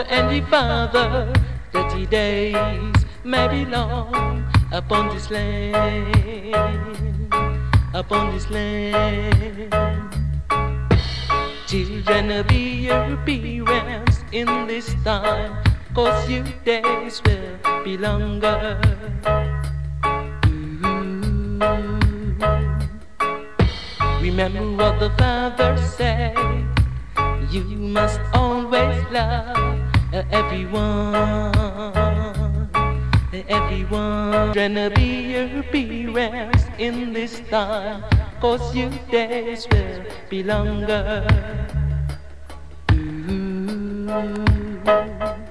and ye father, 30 days may be long upon this land, upon this land. Children, be your parents in this time, 'cause your days will be longer. Remember what the father said, you must always love everyone, everyone. Children, be your parents in this time, 'cause your days will be longer.